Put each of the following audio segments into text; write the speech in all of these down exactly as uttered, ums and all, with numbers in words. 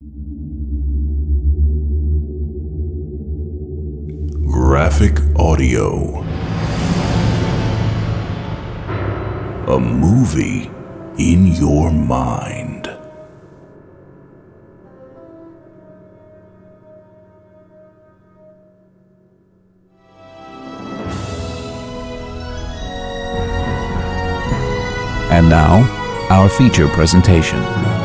Graphic audio. A movie in your mind. And now, our feature presentation.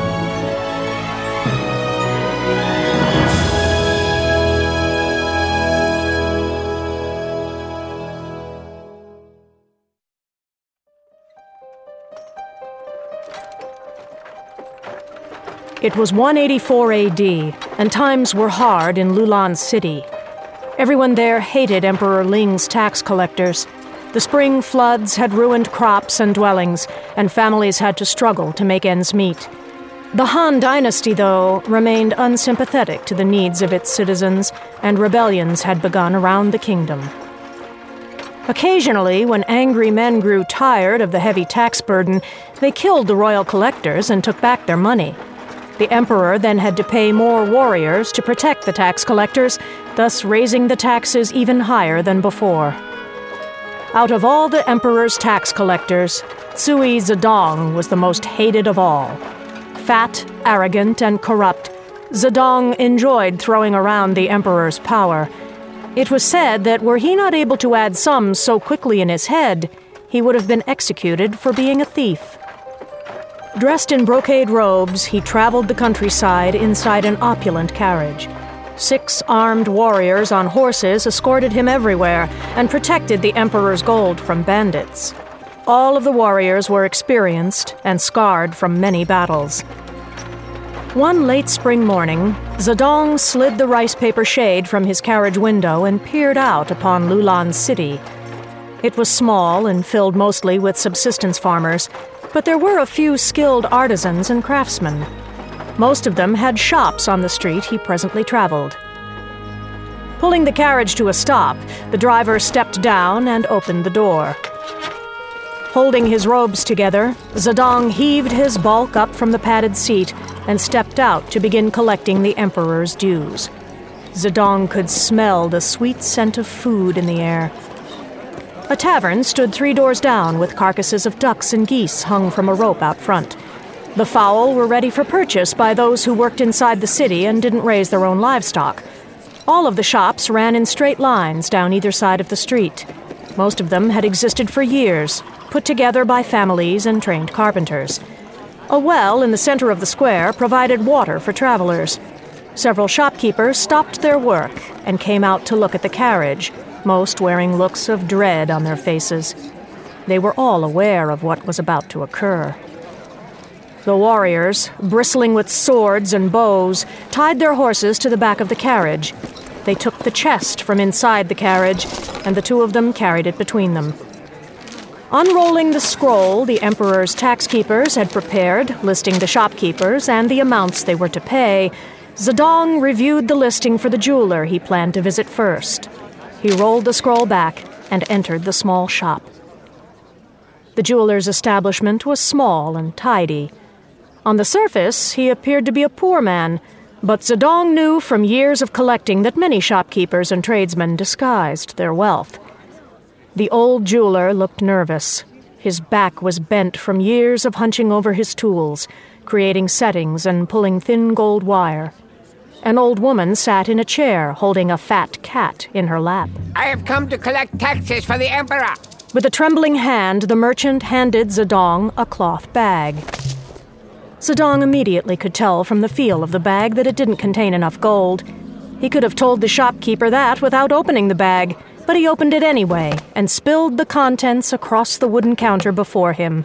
It was one eighty-four A D, and times were hard in Lulan City. Everyone there hated Emperor Ling's tax collectors. The spring floods had ruined crops and dwellings, and families had to struggle to make ends meet. The Han Dynasty, though, remained unsympathetic to the needs of its citizens, and rebellions had begun around the kingdom. Occasionally, when angry men grew tired of the heavy tax burden, they killed the royal collectors and took back their money. The emperor then had to pay more warriors to protect the tax collectors, thus raising the taxes even higher than before. Out of all the emperor's tax collectors, Sui Zedong was the most hated of all. Fat, arrogant, and corrupt, Zedong enjoyed throwing around the emperor's power. It was said that were he not able to add sums so quickly in his head, he would have been executed for being a thief. Dressed in brocade robes, he traveled the countryside inside an opulent carriage. Six armed warriors on horses escorted him everywhere and protected the emperor's gold from bandits. All of the warriors were experienced and scarred from many battles. One late spring morning, Zedong slid the rice paper shade from his carriage window and peered out upon Lulan City. It was small and filled mostly with subsistence farmers, but there were a few skilled artisans and craftsmen. Most of them had shops on the street he presently traveled. Pulling the carriage to a stop, the driver stepped down and opened the door. Holding his robes together, Zedong heaved his bulk up from the padded seat and stepped out to begin collecting the emperor's dues. Zedong could smell the sweet scent of food in the air. A tavern stood three doors down with carcasses of ducks and geese hung from a rope out front. The fowl were ready for purchase by those who worked inside the city and didn't raise their own livestock. All of the shops ran in straight lines down either side of the street. Most of them had existed for years, put together by families and trained carpenters. A well in the center of the square provided water for travelers. Several shopkeepers stopped their work and came out to look at the carriage, most wearing looks of dread on their faces. They were all aware of what was about to occur. The warriors, bristling with swords and bows, tied their horses to the back of the carriage. They took the chest from inside the carriage, and the two of them carried it between them. Unrolling the scroll the emperor's tax keepers had prepared, listing the shopkeepers and the amounts they were to pay, Zedong reviewed the listing for the jeweler he planned to visit first. He rolled the scroll back and entered the small shop. The jeweler's establishment was small and tidy. On the surface, he appeared to be a poor man, but Zedong knew from years of collecting that many shopkeepers and tradesmen disguised their wealth. The old jeweler looked nervous. His back was bent from years of hunching over his tools, creating settings and pulling thin gold wire. An old woman sat in a chair, holding a fat cat in her lap. I have come to collect taxes for the emperor. With a trembling hand, the merchant handed Zedong a cloth bag. Zedong immediately could tell from the feel of the bag that it didn't contain enough gold. He could have told the shopkeeper that without opening the bag, but he opened it anyway and spilled the contents across the wooden counter before him.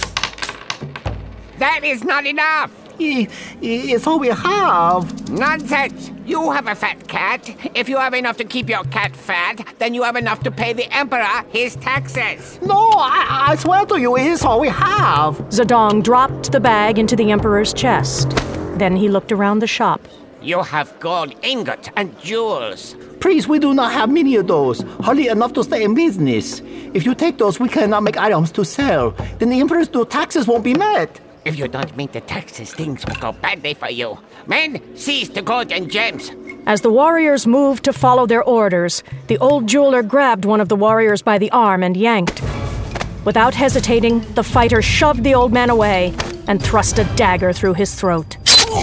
That is not enough. It's all we have. Nonsense! You have a fat cat. If you have enough to keep your cat fat, then you have enough to pay the emperor his taxes. No, I, I swear to you, it's all we have. Zedong dropped the bag into the emperor's chest. Then he looked around the shop. You have gold ingots and jewels. Please, we do not have many of those. Hardly enough to stay in business. If you take those, we cannot make items to sell. Then the emperor's new taxes won't be met. If you don't meet the taxes, things will go badly for you. Men, seize the gold and gems. As the warriors moved to follow their orders, the old jeweler grabbed one of the warriors by the arm and yanked. Without hesitating, the fighter shoved the old man away and thrust a dagger through his throat.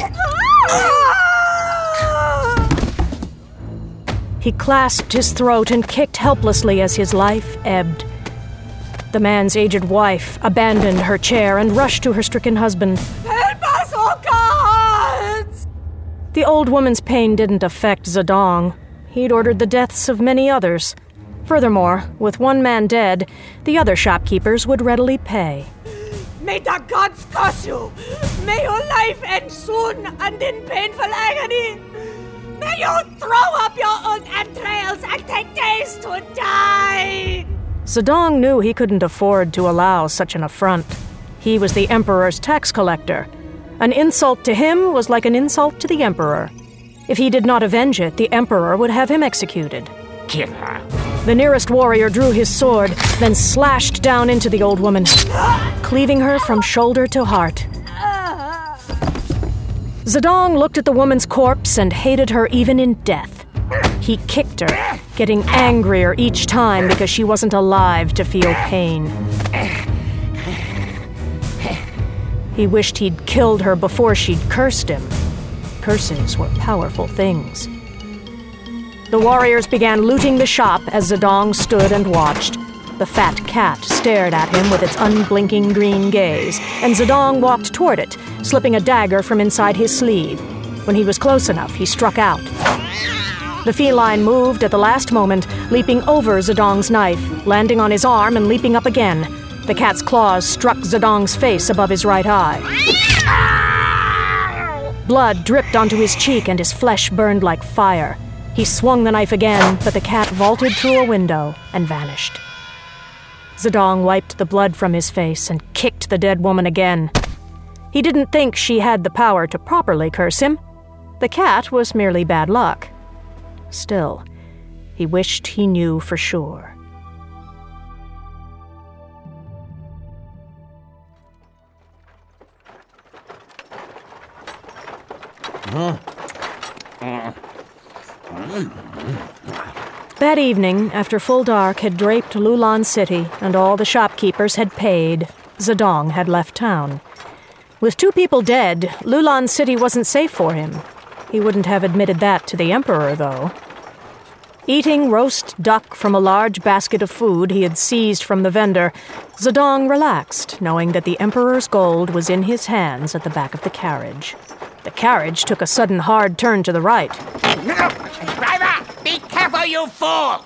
He clasped his throat and kicked helplessly as his life ebbed. The man's aged wife abandoned her chair and rushed to her stricken husband. Help us, oh gods! The old woman's pain didn't affect Zedong. He'd ordered the deaths of many others. Furthermore, with one man dead, the other shopkeepers would readily pay. May the gods curse you! May your life end soon and in painful agony! May you throw up your own entrails and take days to die! Zedong knew he couldn't afford to allow such an affront. He was the Emperor's tax collector. An insult to him was like an insult to the Emperor. If he did not avenge it, the Emperor would have him executed. Kill her. The nearest warrior drew his sword, then slashed down into the old woman, cleaving her from shoulder to heart. Zedong looked at the woman's corpse and hated her even in death. He kicked her, getting angrier each time because she wasn't alive to feel pain. He wished he'd killed her before she'd cursed him. Curses were powerful things. The warriors began looting the shop as Zedong stood and watched. The fat cat stared at him with its unblinking green gaze, and Zedong walked toward it, slipping a dagger from inside his sleeve. When he was close enough, he struck out. The feline moved at the last moment, leaping over Zedong's knife, landing on his arm and leaping up again. The cat's claws struck Zedong's face above his right eye. Blood dripped onto his cheek and his flesh burned like fire. He swung the knife again, but the cat vaulted through a window and vanished. Zedong wiped the blood from his face and kicked the dead woman again. He didn't think she had the power to properly curse him. The cat was merely bad luck. Still, he wished he knew for sure. That evening, after full dark had draped Lulan City and all the shopkeepers had paid, Zedong had left town. With two people dead, Lulan City wasn't safe for him. He wouldn't have admitted that to the Emperor, though. Eating roast duck from a large basket of food he had seized from the vendor, Zedong relaxed, knowing that the Emperor's gold was in his hands at the back of the carriage. The carriage took a sudden hard turn to the right. Driver, be careful, you fool!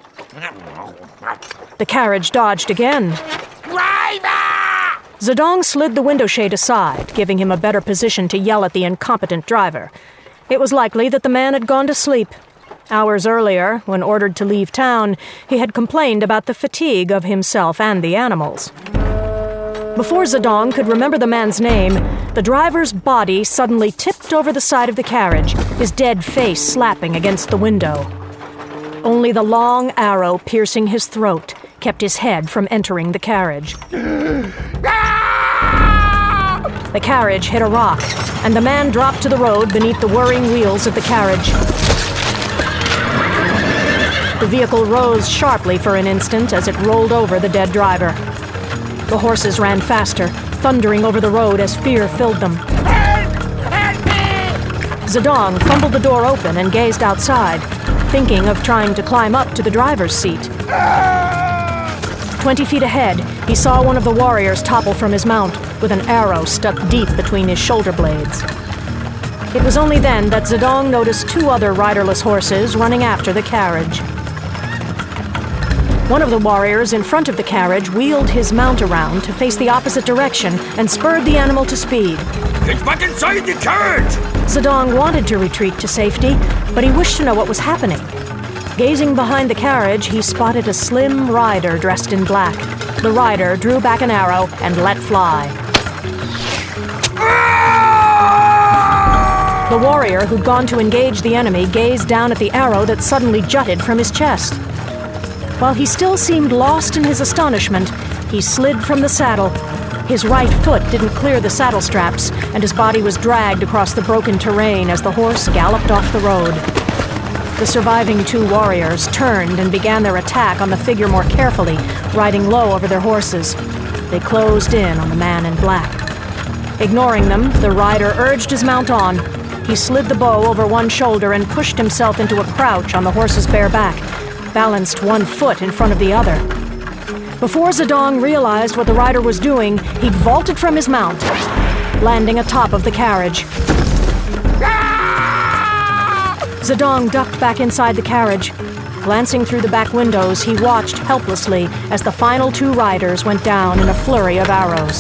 The carriage dodged again. Driver! Zedong slid the window shade aside, giving him a better position to yell at the incompetent driver. It was likely that the man had gone to sleep. Hours earlier, when ordered to leave town, he had complained about the fatigue of himself and the animals. Before Zedong could remember the man's name, the driver's body suddenly tipped over the side of the carriage, his dead face slapping against the window. Only the long arrow piercing his throat kept his head from entering the carriage. The carriage hit a rock, and the man dropped to the road beneath the whirring wheels of the carriage. The vehicle rose sharply for an instant as it rolled over the dead driver. The horses ran faster, thundering over the road as fear filled them. Help! Help me! Zedong fumbled the door open and gazed outside, thinking of trying to climb up to the driver's seat. Twenty feet ahead, he saw one of the warriors topple from his mount, with an arrow stuck deep between his shoulder blades. It was only then that Zedong noticed two other riderless horses running after the carriage. One of the warriors in front of the carriage wheeled his mount around to face the opposite direction and spurred the animal to speed. Get back inside the carriage! Zedong wanted to retreat to safety, but he wished to know what was happening. Gazing behind the carriage, he spotted a slim rider dressed in black. The rider drew back an arrow and let fly. The warrior who'd gone to engage the enemy gazed down at the arrow that suddenly jutted from his chest. While he still seemed lost in his astonishment, he slid from the saddle, His right foot didn't clear the saddle straps, and his body was dragged across the broken terrain as the horse galloped off the road. The surviving two warriors turned and began their attack on the figure more carefully, riding low over their horses. They closed in on the man in black. Ignoring them, the rider urged his mount on. He slid the bow over one shoulder and pushed himself into a crouch on the horse's bare back, balanced one foot in front of the other. Before Zedong realized what the rider was doing, he'd vaulted from his mount, landing atop of the carriage. Zedong ducked back inside the carriage. Glancing through the back windows, he watched helplessly as the final two riders went down in a flurry of arrows.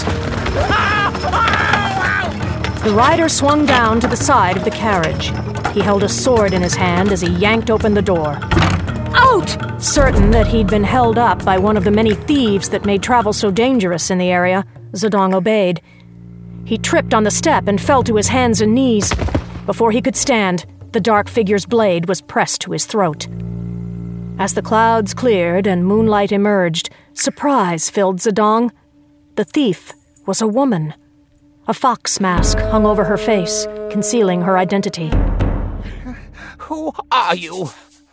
The rider swung down to the side of the carriage. He held a sword in his hand as he yanked open the door. Out! Certain that he'd been held up by one of the many thieves that made travel so dangerous in the area, Zedong obeyed. He tripped on the step and fell to his hands and knees. Before he could stand, the dark figure's blade was pressed to his throat. As the clouds cleared and moonlight emerged, surprise filled Zedong. The thief was a woman. A fox mask hung over her face, concealing her identity. Who are you?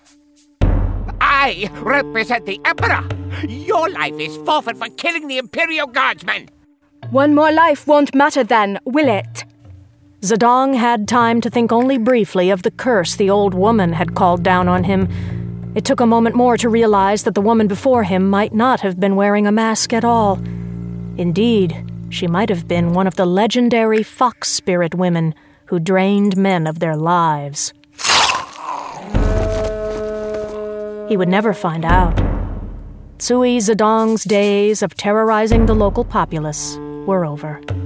I represent the Emperor. Your life is forfeit for killing the Imperial Guardsmen. One more life won't matter then, will it? Zedong had time to think only briefly of the curse the old woman had called down on him. It took a moment more to realize that the woman before him might not have been wearing a mask at all. Indeed, she might have been one of the legendary fox spirit women who drained men of their lives. He would never find out. Tsui Zedong's days of terrorizing the local populace were over.